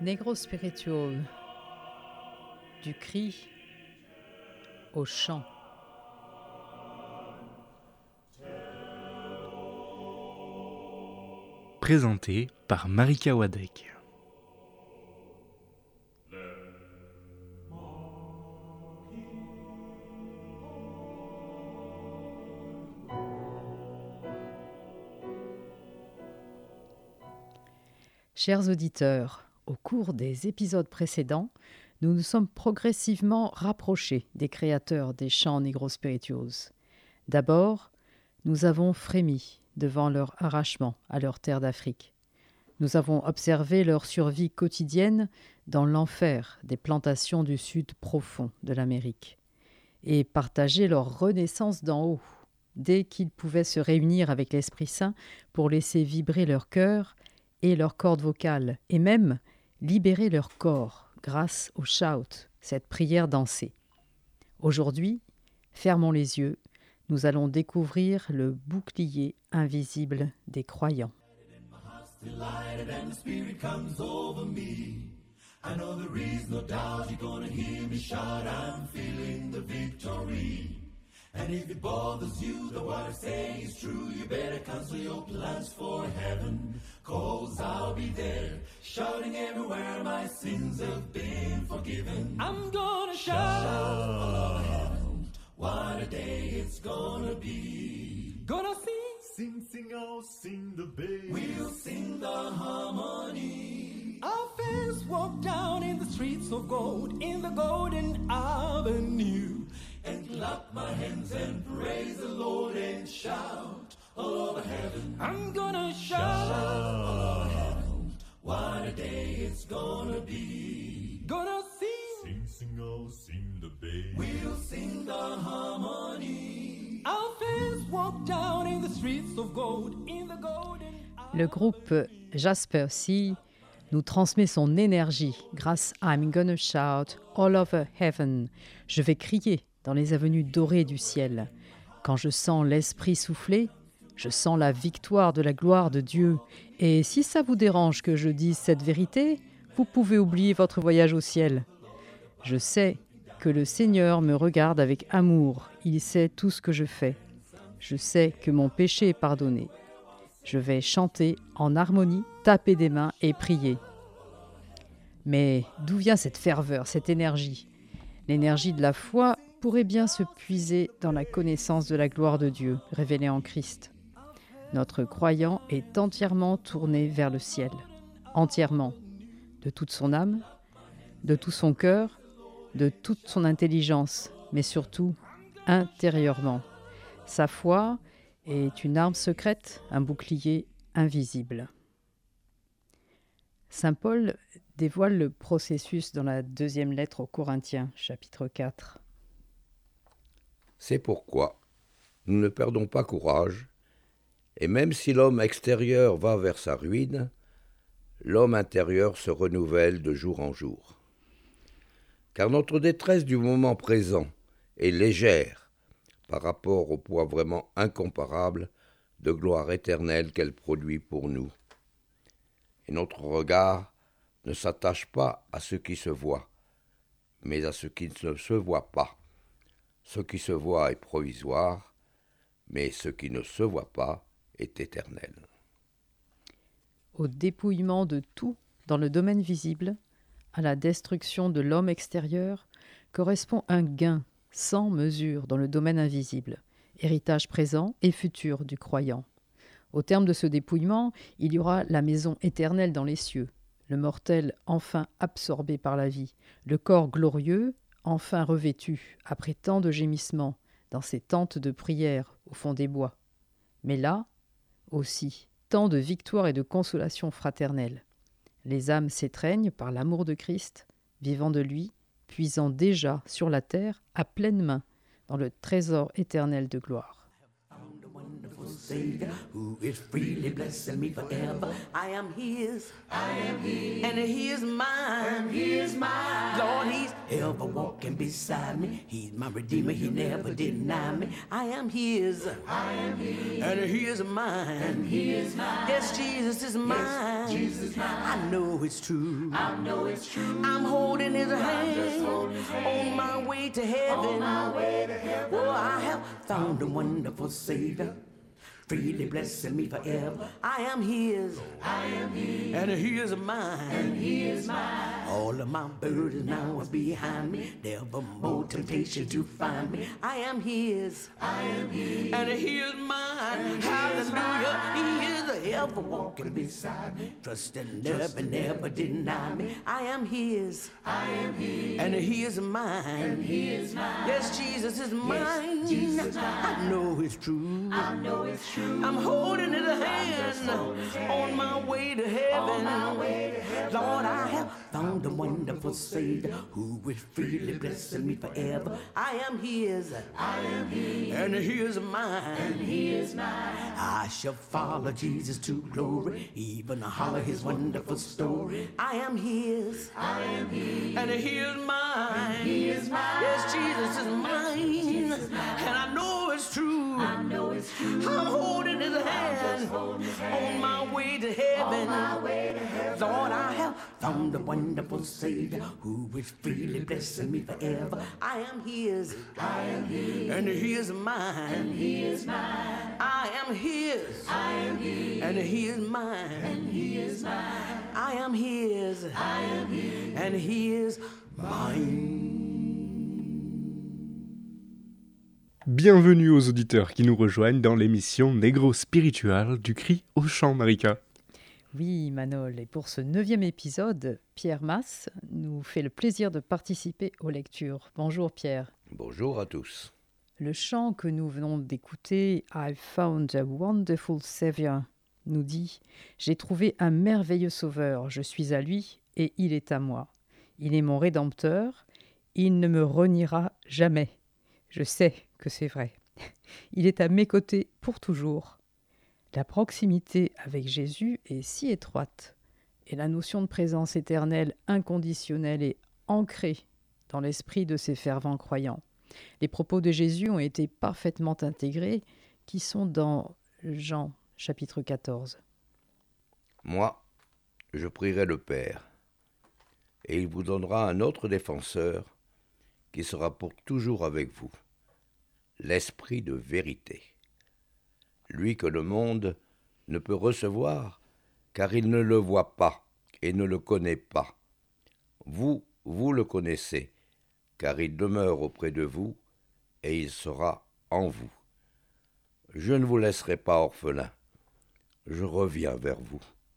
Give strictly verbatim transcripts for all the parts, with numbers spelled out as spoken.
Negro Spiritual, du cri au chant. Présenté par Marika Wadek. Chers auditeurs, au cours des épisodes précédents, nous nous sommes progressivement rapprochés des créateurs des chants Negro Spirituals. D'abord, nous avons frémi devant leur arrachement à leur terre d'Afrique. Nous avons observé leur survie quotidienne dans l'enfer des plantations du sud profond de l'Amérique et partagé leur renaissance d'en haut, dès qu'ils pouvaient se réunir avec l'Esprit Saint pour laisser vibrer leur cœur et leurs cordes vocales, et même libérer leur corps grâce au shout, cette prière dansée. Aujourd'hui, fermons les yeux, nous allons découvrir le bouclier invisible des croyants. And if it bothers you that what I say is true, you better cancel your plans for heaven, 'cause I'll be there, shouting everywhere my sins have been forgiven. I'm gonna shout, shout heaven, what a day it's gonna be. Gonna sing, Sing, sing, oh, sing the bass. we'll sing the harmony. Our fans walk down in the streets of gold, in the golden avenue. And clap my hands and praise the Lord and shout all over heaven. I'm gonna shout, Shout all over heaven, what a day it's gonna be. gonna sing. Sing, sing, oh, sing the bass. We'll sing the harmony. Our fans walk down in the streets of gold, in the golden Le groupe Jasper C nous transmet son énergie grâce à I'm gonna shout all over heaven. Je vais crier dans les avenues dorées du ciel. Quand je sens l'esprit souffler, je sens la victoire de la gloire de Dieu. Et si ça vous dérange que je dise cette vérité, vous pouvez oublier votre voyage au ciel. Je sais que le Seigneur me regarde avec amour. Il sait tout ce que je fais. Je sais que mon péché est pardonné. Je vais chanter en harmonie, taper des mains et prier. Mais d'où vient cette ferveur, cette énergie ? L'énergie de la foi pourrait bien se puiser dans la connaissance de la gloire de Dieu révélée en Christ. Notre croyant est entièrement tourné vers le ciel, entièrement, de toute son âme, de tout son cœur, de toute son intelligence, mais surtout intérieurement. Sa foi est une arme secrète, un bouclier invisible. Saint Paul dévoile le processus dans la deuxième lettre aux Corinthiens, chapitre quatre. C'est pourquoi nous ne perdons pas courage, et même si l'homme extérieur va vers sa ruine, l'homme intérieur se renouvelle de jour en jour. Car notre détresse du moment présent est légère par rapport au poids vraiment incomparable de gloire éternelle qu'elle produit pour nous. Et notre regard ne s'attache pas à ce qui se voit, mais à ce qui ne se voit pas. Ce qui se voit est provisoire, mais ce qui ne se voit pas est éternel. Au dépouillement de tout dans le domaine visible, à la destruction de l'homme extérieur, correspond un gain sans mesure dans le domaine invisible, héritage présent et futur du croyant. Au terme de ce dépouillement, il y aura la maison éternelle dans les cieux, le mortel enfin absorbé par la vie, le corps glorieux enfin revêtu, après tant de gémissements, dans ces tentes de prière au fond des bois. Mais là, aussi, tant de victoires et de consolations fraternelles. Les âmes s'étreignent par l'amour de Christ, vivant de lui, puisant déjà sur la terre à pleine main dans le trésor éternel de gloire. Savior, who is freely blessing me forever. I am His, I am His, and He is mine, He is mine. Lord, He's ever walking beside me. He's my Redeemer, He never deny me. I am His, I am His, and He is mine, and He is mine. Yes, Jesus is mine. Yes, Jesus is mine. I know it's true. I know it's true. I'm holding His hand, holding his hand on my way to heaven. On my way to heaven. Oh, I have found a wonderful Savior, freely blessing me forever. I am His, I am His, and He is mine, and He is mine. All of my burdens now are behind me. Never more temptation to find me. I am His, I am His, and He is mine. Hallelujah, He is ever walking beside me. Trust and never, never deny me. I am His, I am His, and He is mine, and He is mine. Yes, Jesus is mine. Yes, Jesus is mine. I know it's true. I know it's true. I'm holding His hand on my way to heaven. Lord, I have found a wonderful Savior who is freely blessing me forever. I am His, I am His, and He is mine, and He is mine. I shall follow Jesus to glory, even holler His wonderful story. I am His, I am His, and He is mine, and He is mine. Yes, Jesus is mine, and I know it's true. I know it's true. I'm holding His hand on my way to heaven. Lord, I have found a wonderful Savior who is freely blessing me forever. I am His, I am His, and He is mine, and He is mine. I am His, I am His, and He is mine, and He is mine. I am His, I am His, and He is mine. Bienvenue aux auditeurs qui nous rejoignent dans l'émission Negro Spiritual du Cri au Chant, Marika. Oui, Manol, et pour ce neuvième épisode, Pierre Masse nous fait le plaisir de participer aux lectures. Bonjour Pierre. Bonjour à tous. Le chant que nous venons d'écouter, I've found a wonderful Savior, nous dit « J'ai trouvé un merveilleux sauveur, je suis à lui et il est à moi. Il est mon rédempteur, il ne me reniera jamais. Je sais que c'est vrai. Il est à mes côtés pour toujours. » La proximité avec Jésus est si étroite et la notion de présence éternelle inconditionnelle est ancrée dans l'esprit de ces fervents croyants. Les propos de Jésus ont été parfaitement intégrés, qui sont dans Jean chapitre quatorze. Moi, je prierai le Père, et il vous donnera un autre défenseur qui sera pour toujours avec vous, l'Esprit de vérité. Lui que le monde ne peut recevoir, car il ne le voit pas et ne le connaît pas. Vous, vous le connaissez, car il demeure auprès de vous et il sera en vous. Je ne vous laisserai pas orphelin, je reviens vers vous.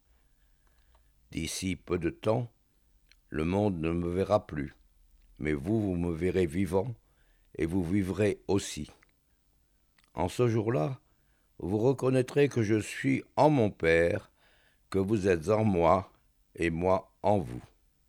D'ici peu de temps, le monde ne me verra plus, mais vous, vous me verrez vivant et vous vivrez aussi. En ce jour-là, vous reconnaîtrez que je suis en mon Père, que vous êtes en moi et moi en vous.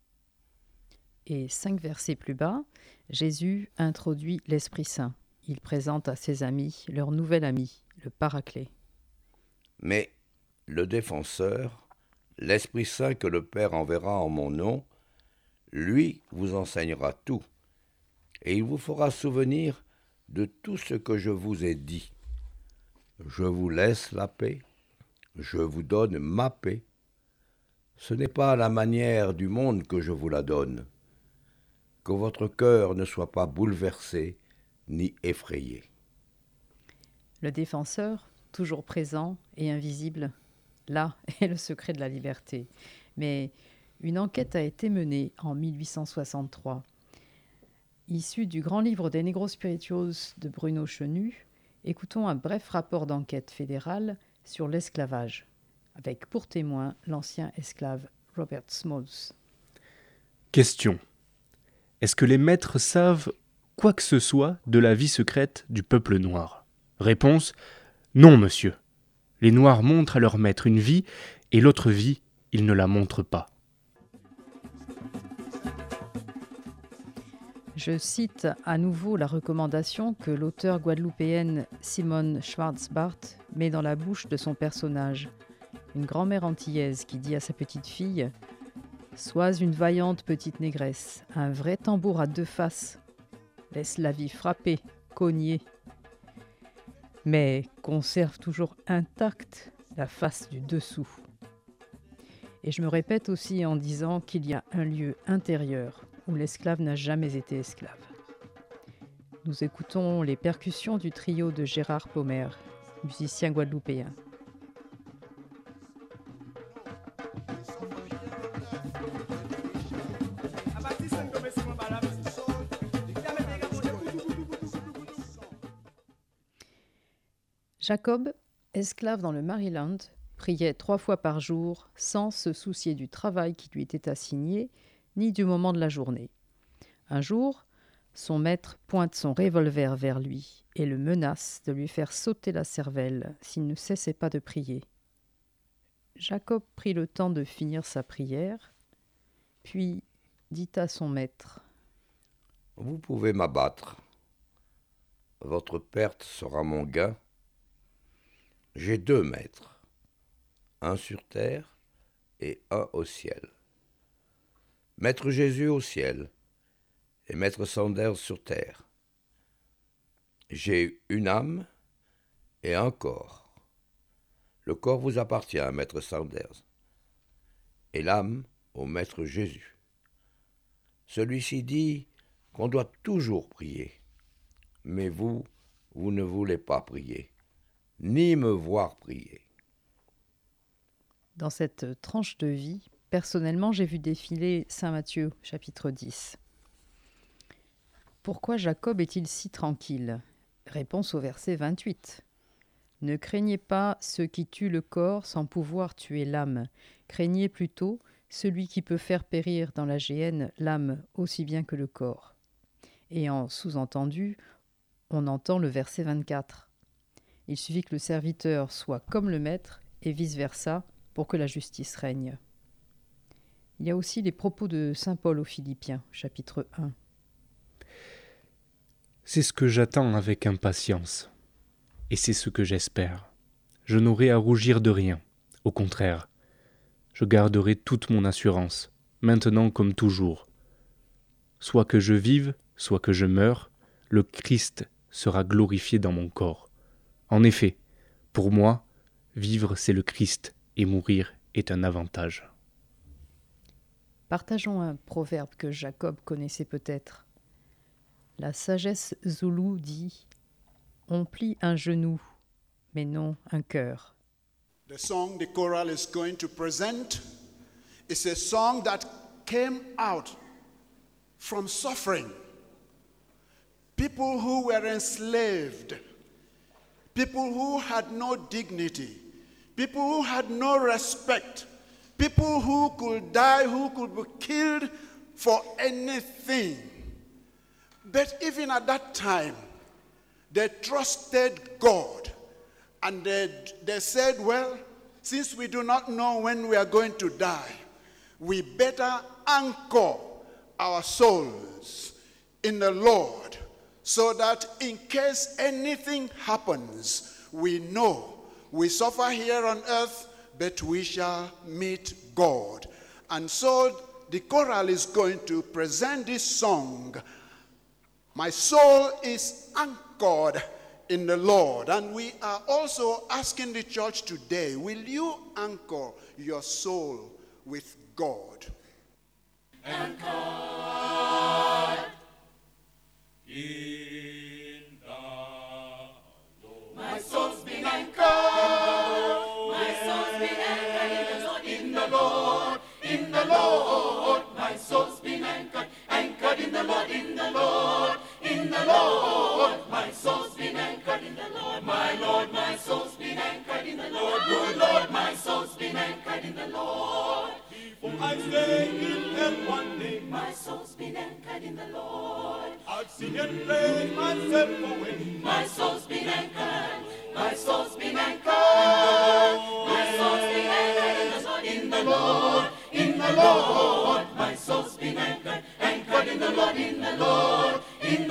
Et cinq versets plus bas, Jésus introduit l'Esprit Saint. Il présente à ses amis leur nouvel ami, le Paraclet. Mais le défenseur, l'Esprit Saint que le Père enverra en mon nom, lui vous enseignera tout, et il vous fera souvenir de tout ce que je vous ai dit. Je vous laisse la paix, je vous donne ma paix. Ce n'est pas à la manière du monde que je vous la donne. Que votre cœur ne soit pas bouleversé ni effrayé. Le défenseur, toujours présent et invisible, là est le secret de la liberté. Mais une enquête a été menée en mille huit cent soixante-trois. Issue du grand livre des Negro Spirituals de Bruno Chenu, écoutons un bref rapport d'enquête fédérale sur l'esclavage, avec pour témoin l'ancien esclave Robert Smalls. Question. Est-ce que les maîtres savent quoi que ce soit de la vie secrète du peuple noir ? Réponse. Non, monsieur. Les Noirs montrent à leur maître une vie, et l'autre vie, ils ne la montrent pas. Je cite à nouveau la recommandation que l'auteure guadeloupéenne Simone Schwarzbart met dans la bouche de son personnage, une grand-mère antillaise qui dit à sa petite-fille « Sois une vaillante petite négresse, un vrai tambour à deux faces. Laisse la vie frapper, cogner. Mais conserve toujours intacte la face du dessous. » Et je me répète aussi en disant qu'il y a un lieu intérieur où l'esclave n'a jamais été esclave. Nous écoutons les percussions du trio de Gérard Pommer, musicien guadeloupéen. Jacob, esclave dans le Maryland, priait trois fois par jour sans se soucier du travail qui lui était assigné ni du moment de la journée. Un jour, son maître pointe son revolver vers lui et le menace de lui faire sauter la cervelle s'il ne cessait pas de prier. Jacob prit le temps de finir sa prière, puis dit à son maître : « Vous pouvez m'abattre. Votre perte sera mon gain. J'ai deux maîtres, un sur terre et un au ciel. Maître Jésus au ciel et Maître Sanders sur terre. J'ai une âme et un corps. Le corps vous appartient, Maître Sanders, et l'âme au Maître Jésus. Celui-ci dit qu'on doit toujours prier, mais vous, vous ne voulez pas prier, ni me voir prier. » Dans cette tranche de vie, personnellement, j'ai vu défiler Saint Matthieu, chapitre dix. Pourquoi Jacob est-il si tranquille ? Réponse au verset vingt-huit. Ne craignez pas ceux qui tuent le corps sans pouvoir tuer l'âme. Craignez plutôt celui qui peut faire périr dans la géhenne l'âme aussi bien que le corps. Et en sous-entendu, on entend le verset vingt-quatre. Il suffit que le serviteur soit comme le maître et vice-versa pour que la justice règne. Il y a aussi les propos de saint Paul aux Philippiens, chapitre un. C'est ce que j'attends avec impatience, et c'est ce que j'espère. Je n'aurai à rougir de rien, au contraire. Je garderai toute mon assurance, maintenant comme toujours. Soit que je vive, soit que je meure, le Christ sera glorifié dans mon corps. En effet, pour moi, vivre c'est le Christ et mourir est un avantage. Partageons un proverbe que Jacob connaissait peut-être. La sagesse zoulou dit « On plie un genou, mais non un cœur. » The song the choral is going to present is a song that came out from suffering. People who were enslaved, people who had no dignity, people who had no respect, people who could die, who could be killed for anything. But even at that time, they trusted God. And they, they said, well, since we do not know when we are going to die, we better anchor our souls in the Lord so that in case anything happens, we know we suffer here on earth, but we shall meet God. And so the choral is going to present this song, My Soul is Anchored in the Lord. And we are also asking the church today, will you anchor your soul with God? Anchored in the Lord. My soul's been anchored. My soul's been anchored in the Lord. In the Lord. My soul's been anchored. Anchored in the Lord. In the Lord. In the Lord. My soul's been anchored in the Lord. My Lord, my soul's been anchored in the Lord. Good Lord, my soul's been anchored in the Lord. Before I stay in hell one day, my soul's been anchored in the Lord. I'd sing and praise myself away. My soul's been anchored. My soul's been anchored. My soul's been anchored in the Lord. In the Lord. My soul's been anchored. Anchored in the Lord. In the Lord.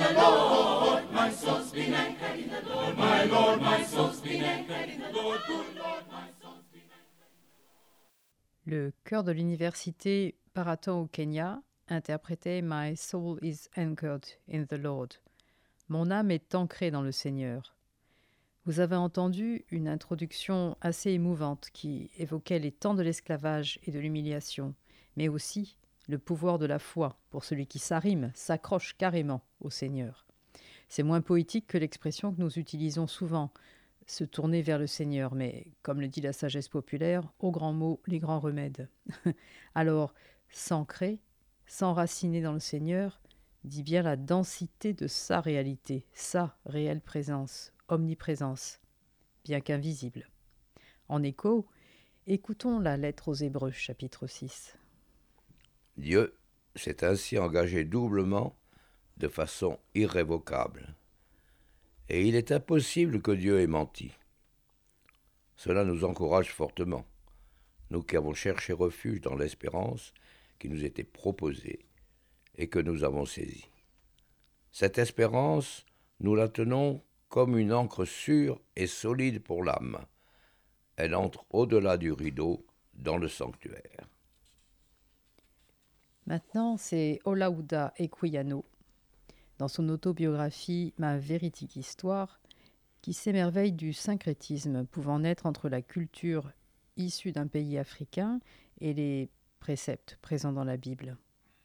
the Lord. My soul's been anchored in the Lord. My Lord, my soul's been anchored in the Lord. Good Lord, my soul's been anchored. Le chœur de l'université Paraton au Kenya interprétait My soul is anchored in the Lord. Mon âme est ancrée dans le Seigneur. Vous avez entendu une introduction assez émouvante qui évoquait les temps de l'esclavage et de l'humiliation, mais aussi le pouvoir de la foi pour celui qui s'arrime, s'accroche carrément au Seigneur. C'est moins poétique que l'expression que nous utilisons souvent, se tourner vers le Seigneur, mais comme le dit la sagesse populaire, aux grands mots, les grands remèdes. Alors, s'ancrer, s'enraciner dans le Seigneur, dit bien la densité de sa réalité, sa réelle présence, omniprésence, bien qu'invisible. En écho, écoutons la lettre aux Hébreux, chapitre six. Dieu s'est ainsi engagé doublement de façon irrévocable. Et il est impossible que Dieu ait menti. Cela nous encourage fortement, nous qui avons cherché refuge dans l'espérance qui nous était proposée et que nous avons saisie. Cette espérance, nous la tenons comme une ancre sûre et solide pour l'âme. Elle entre au-delà du rideau dans le sanctuaire. Maintenant, c'est Olaudah Equiano, dans son autobiographie « Ma véridique histoire », qui s'émerveille du syncrétisme pouvant naître entre la culture issue d'un pays africain et les préceptes présents dans la Bible.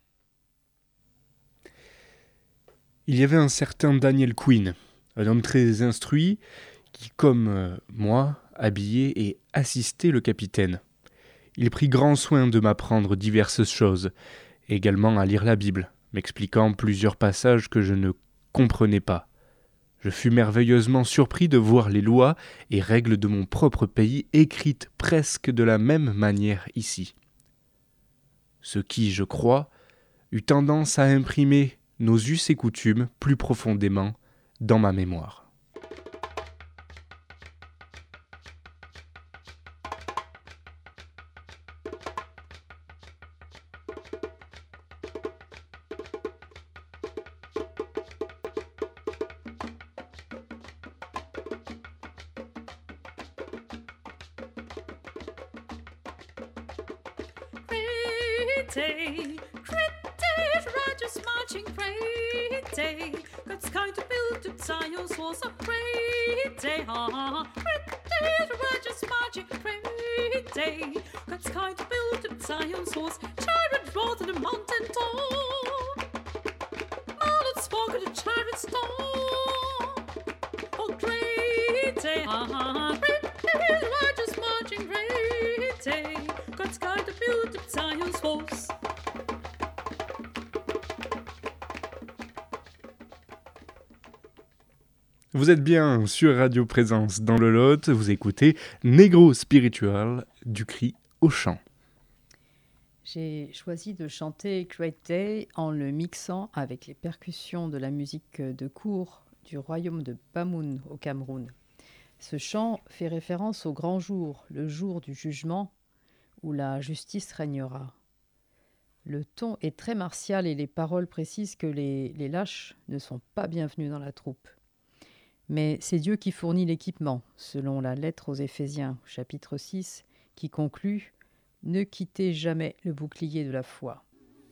Il y avait un certain Daniel Quinn, un homme très instruit, qui, comme euh, moi, habillait et assistait le capitaine. Il prit grand soin de m'apprendre diverses choses, et également à lire la Bible, m'expliquant plusieurs passages que je ne comprenais pas. Je fus merveilleusement surpris de voir les lois et règles de mon propre pays écrites presque de la même manière ici. Ce qui, je crois, eut tendance à imprimer nos us et coutumes plus profondément dans ma mémoire. Great day, great day, righteous marching, great day. God's going to build up Zion's walls, a great day, ha ha. Great day, righteous marching, great day. God's going to build up Zion's walls, chariot rolled to the mountain top. Marlon spoke of the chariot's top. Oh, great day, ha ha. Great day, righteous marching, great day. God's going to build up Zion's walls. Vous êtes bien sur Radio Présence dans le Lot, vous écoutez Negro Spiritual du cri au chant. J'ai choisi de chanter Great Day en le mixant avec les percussions de la musique de cour du royaume de Bamoun au Cameroun. Ce chant fait référence au grand jour, le jour du jugement, où la justice régnera. Le ton est très martial et les paroles précisent que les, les lâches ne sont pas bienvenus dans la troupe. Mais c'est Dieu qui fournit l'équipement, selon la lettre aux Éphésiens, chapitre six, qui conclut « Ne quittez jamais le bouclier de la foi ».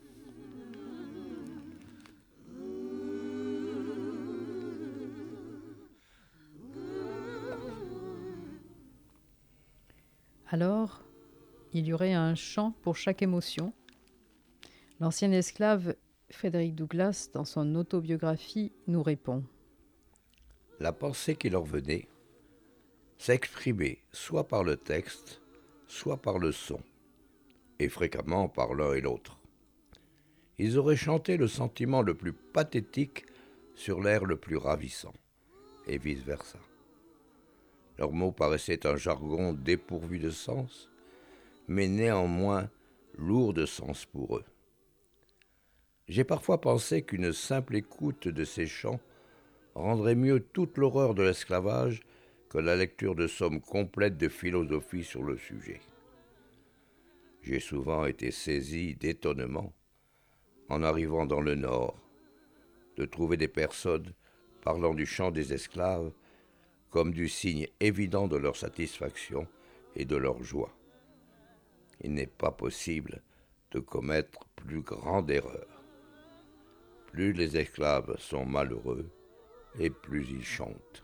Alors, il y aurait un chant pour chaque émotion. L'ancien esclave Frederick Douglass, dans son autobiographie, nous répond. La pensée qui leur venait s'exprimait soit par le texte, soit par le son, et fréquemment par l'un et l'autre. Ils auraient chanté le sentiment le plus pathétique sur l'air le plus ravissant, et vice-versa. Leurs mots paraissaient un jargon dépourvu de sens, mais néanmoins lourd de sens pour eux. J'ai parfois pensé qu'une simple écoute de ces chants rendrait mieux toute l'horreur de l'esclavage que la lecture de sommes complètes de philosophie sur le sujet. J'ai souvent été saisi d'étonnement en arrivant dans le Nord de trouver des personnes parlant du chant des esclaves comme du signe évident de leur satisfaction et de leur joie. Il n'est pas possible de commettre plus grande erreur. Plus les esclaves sont malheureux, et plus ils chantent.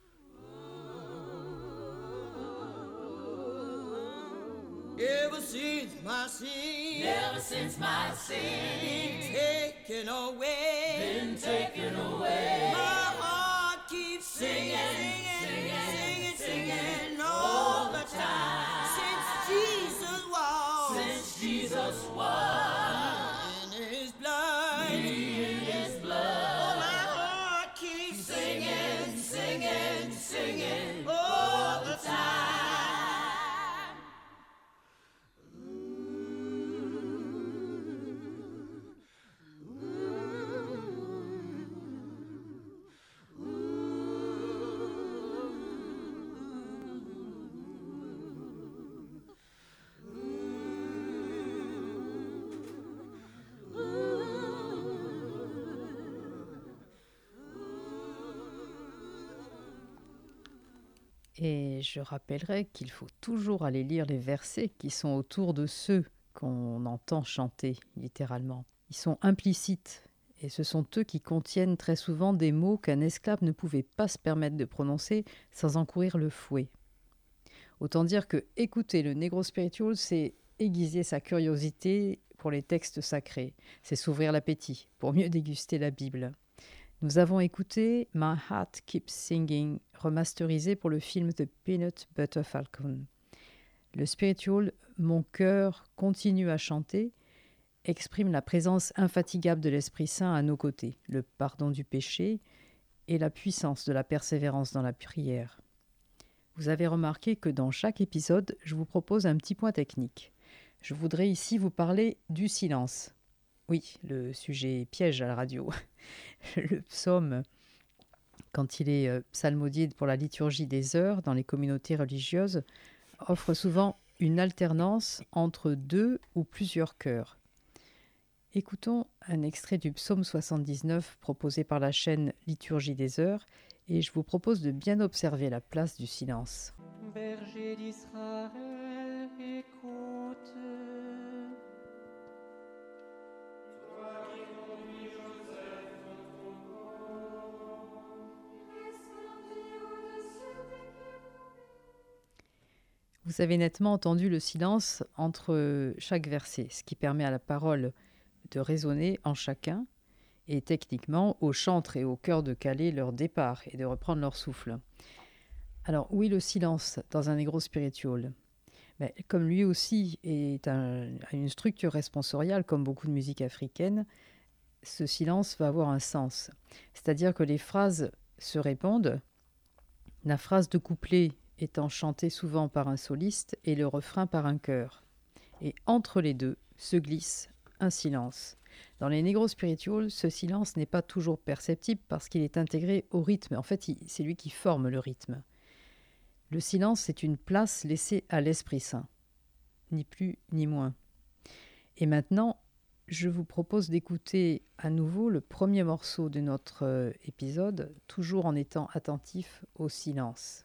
Ever since my sin, Ever since my sin been taken away, been taken away, my heart keeps singing, singing, singing, singing all the time. Since Jesus was, since Jesus was in His blood, in His oh, blood, my heart keeps singing, singing, singing all the time. Et je rappellerai qu'il faut toujours aller lire les versets qui sont autour de ceux qu'on entend chanter, littéralement. Ils sont implicites, et ce sont eux qui contiennent très souvent des mots qu'un esclave ne pouvait pas se permettre de prononcer sans encourir le fouet. Autant dire que écouter le Negro Spiritual, c'est aiguiser sa curiosité pour les textes sacrés, c'est s'ouvrir l'appétit pour mieux déguster la Bible. Nous avons écouté My Heart Keeps Singing, remasterisé pour le film The Peanut Butter Falcon. Le spiritual Mon cœur continue à chanter exprime la présence infatigable de l'Esprit Saint à nos côtés, le pardon du péché et la puissance de la persévérance dans la prière. Vous avez remarqué que dans chaque épisode, je vous propose un petit point technique. Je voudrais ici vous parler du silence. Oui, le sujet piège à la radio. Le psaume, quand il est euh, psalmodié pour la liturgie des heures dans les communautés religieuses, offre souvent une alternance entre deux ou plusieurs chœurs. Écoutons un extrait du psaume soixante-dix-neuf proposé par la chaîne Liturgie des heures et je vous propose de bien observer la place du silence. Berger d'Israël, écoute. Vous avez nettement entendu le silence entre chaque verset, ce qui permet à la parole de résonner en chacun et techniquement au chantre et au chœur de caler leur départ et de reprendre leur souffle. Alors oui, le silence dans un Negro Spiritual, mais comme lui aussi est un, a une structure responsoriale comme beaucoup de musique africaine, ce silence va avoir un sens. C'est-à-dire que les phrases se répondent, la phrase de couplet étant chantée souvent par un soliste et le refrain par un chœur. Et entre les deux se glisse un silence. Dans les Negro Spiritual, ce silence n'est pas toujours perceptible parce qu'il est intégré au rythme. En fait, c'est lui qui forme le rythme. Le silence, c'est une place laissée à l'Esprit Saint, ni plus ni moins. Et maintenant, je vous propose d'écouter à nouveau le premier morceau de notre euh, épisode, toujours en étant attentif au silence.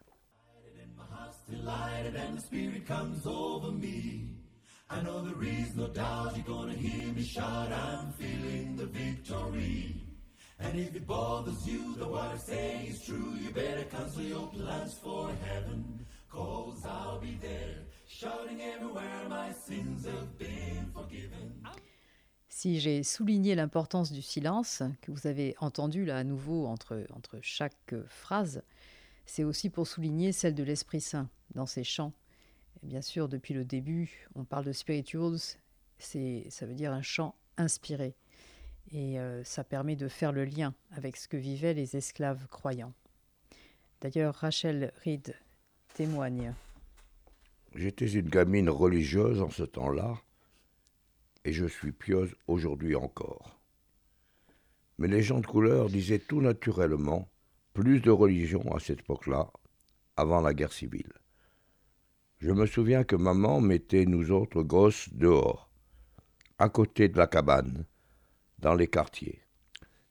Delighted and the Spirit comes over me. I know there is no doubt you're gonna hear me shout. I'm feeling the victory. And if it bothers you that what I say is true, you better cancel your plans for heaven, 'cause I'll be there, shouting everywhere my sins have been forgiven. Si j'ai souligné l'importance du silence, que vous avez entendu là à nouveau entre, entre chaque phrase, c'est aussi pour souligner celle de l'Esprit Saint dans ses chants. Et bien sûr, depuis le début, on parle de spirituals, c'est, ça veut dire un chant inspiré. Et euh, ça permet de faire le lien avec ce que vivaient les esclaves croyants. D'ailleurs, Rachel Reed témoigne. J'étais une gamine religieuse en ce temps-là, et je suis pieuse aujourd'hui encore. Mais les gens de couleur disaient tout naturellement plus de religion à cette époque-là, avant la guerre civile. Je me souviens que maman mettait nous autres gosses dehors, à côté de la cabane, dans les quartiers.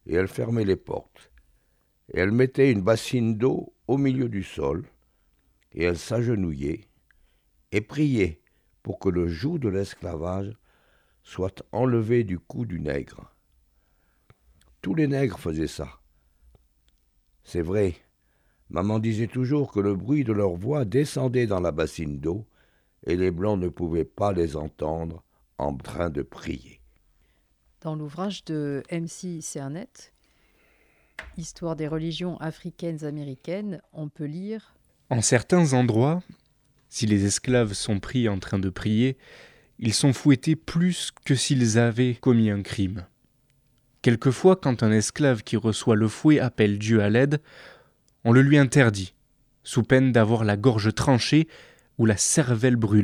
et elle fermait les portes. Et elle mettait une bassine d'eau au milieu du sol, et elle s'agenouillait et priait pour que le joug de l'esclavage soit enlevé du cou du nègre. Tous les nègres faisaient ça. C'est vrai, maman disait toujours que le bruit de leur voix descendait dans la bassine d'eau et les Blancs ne pouvaient pas les entendre en train de prier. Dans l'ouvrage de M C Cernet, Histoire des religions africaines américaines, on peut lire « En certains endroits, si les esclaves sont pris en train de prier, ils sont fouettés plus que s'ils avaient commis un crime. Quelquefois, quand un esclave qui reçoit le fouet appelle Dieu à l'aide, on le lui interdit, sous peine d'avoir la gorge tranchée ou la cervelle brûlée. »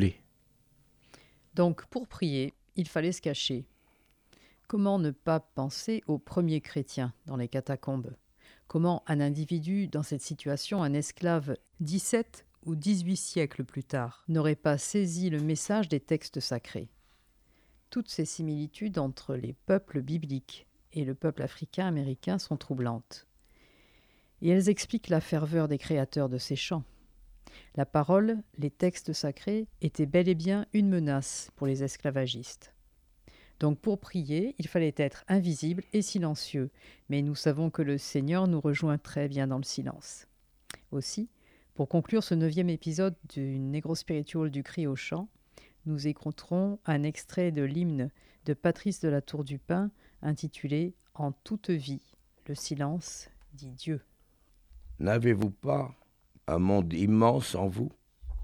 Donc, pour prier, il fallait se cacher. Comment ne pas penser aux premiers chrétiens dans les catacombes ? Comment un individu dans cette situation, un esclave dix-sept ou dix-huit siècles plus tard, n'aurait pas saisi le message des textes sacrés ? Toutes ces similitudes entre les peuples bibliques et le peuple africain-américain sont troublantes. Et elles expliquent la ferveur des créateurs de ces chants. La parole, les textes sacrés, étaient bel et bien une menace pour les esclavagistes. Donc pour prier, il fallait être invisible et silencieux, mais nous savons que le Seigneur nous rejoint très bien dans le silence. Aussi, pour conclure ce neuvième épisode du Negro Spiritual du cri au chant, nous écouterons un extrait de l'hymne de Patrice de la Tour du Pin intitulé « En toute vie, le silence dit Dieu ». N'avez-vous pas un monde immense en vous ?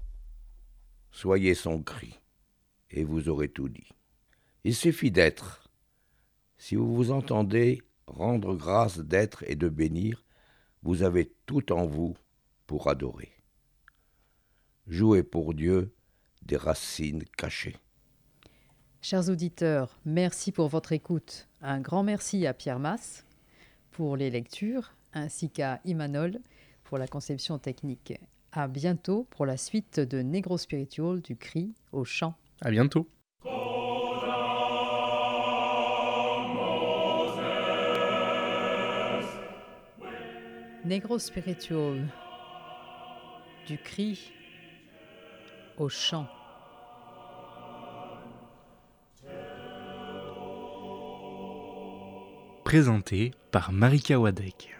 Soyez son cri, et vous aurez tout dit. Il suffit d'être. Si vous vous entendez rendre grâce d'être et de bénir, vous avez tout en vous pour adorer. Jouez pour Dieu des racines cachées. Chers auditeurs, merci pour votre écoute. Un grand merci à Pierre Masse pour les lectures, ainsi qu'à Imanol pour la conception technique. À bientôt pour la suite de Negro Spiritual du cri au chant. À bientôt. Negro Spiritual du cri au chant. Présenté par Marika Wadek.